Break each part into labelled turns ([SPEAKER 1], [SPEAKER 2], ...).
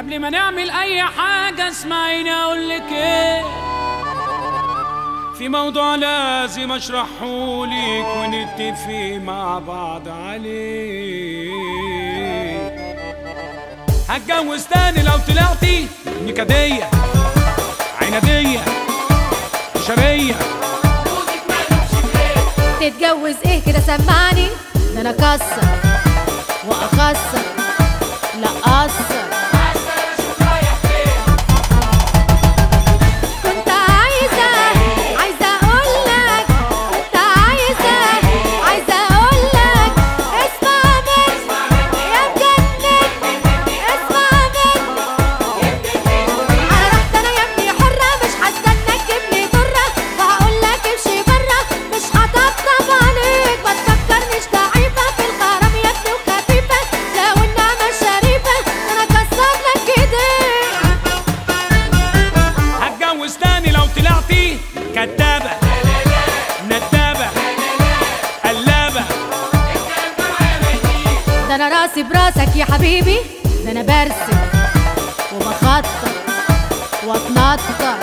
[SPEAKER 1] قبل ما نعمل اي حاجة اسمعيني اقولك ايه، في موضوع لازم اشرحهولك ونتفق مع بعض عليه. هتجوز تاني لو طلعتي نكدية عنادية شرية.
[SPEAKER 2] تتجوز ايه كده سمعني، ده انا اكسر واخسر لا اقصر. كنت عايزة اقولك، كنت عايزة اقولك اسمع مني يا مجنن، اسمع مني. على رحت انا يا ابني حرة، مش هستناك تجيبلي ضرة، وهقولك امشي برا مش هطبطب عليك. ما تفكرنيش ضعيفة في الغرام يا ابني وخفيفة، لو النعمة شريفة انا اكسر لك ايديك.
[SPEAKER 1] هتجوز تاني لو طلعتي كدابة ندابة قلابة.
[SPEAKER 2] ده انا راسي براسك يا حبيبي، ده انا برسم وبخطط واتنطط.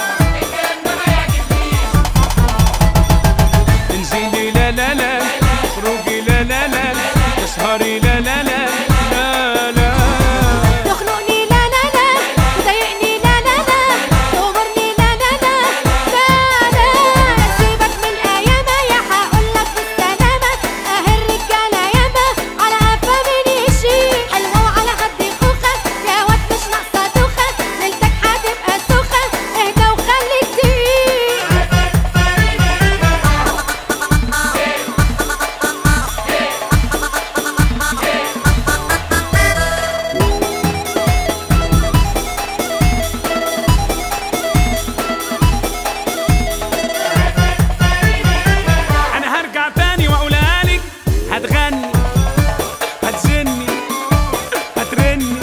[SPEAKER 1] انزلي لا لا لا، اخرجي لا لا لا، تسهري لا لا لا لا لا،
[SPEAKER 2] تخنقني لا لا لا، تضايقني لا لا لا، تغمرني لا لا لا لا لا. سيبك من ايامها يا هقولك بالسلامة، اهي الرجالة ياما على قفا من يشيل. حلوة وعلى خدي خوخة يا واد مش ناقصة دوخة، ليلتك هتبقى سوخة اهدى وخليك تقيل.
[SPEAKER 1] انا هرجع تاني واقولها لك، هتغني هتزني هترني.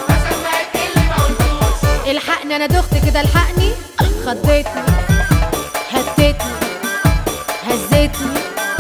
[SPEAKER 2] الحقني انا دخت كده، الحقني خضتني هتتني هزتني.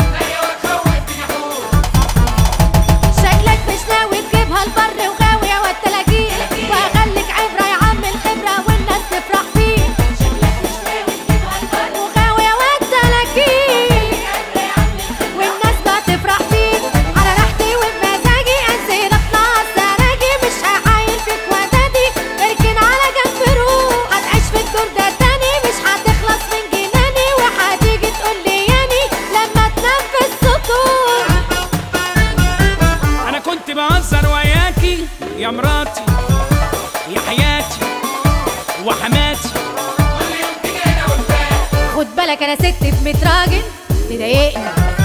[SPEAKER 2] شكلك مش ناوي تجيبها البر وغاوي يا واد تلاقيه، وهخليك عبرة يا عم الخبرة والناس تفرح فيه. شكلك مش ناوي تجيبها البر وغاوي يا واد تلاقيه، والناس ما تفرح فيه. على راحتي وبمزاجي انزل اطلع السراجي، مش هحايل فيك ودادي اركن على جنب روح. هتعيش في الدور ده تاني مش هتخلص من جناني، وهتيجي تقول لي ياني لما تنام في السطور.
[SPEAKER 1] انا كنت بهزر وياكي يا مراتي يا حياتي وحماتي.
[SPEAKER 2] خد بالك انا ست في 100 راجل تضايقني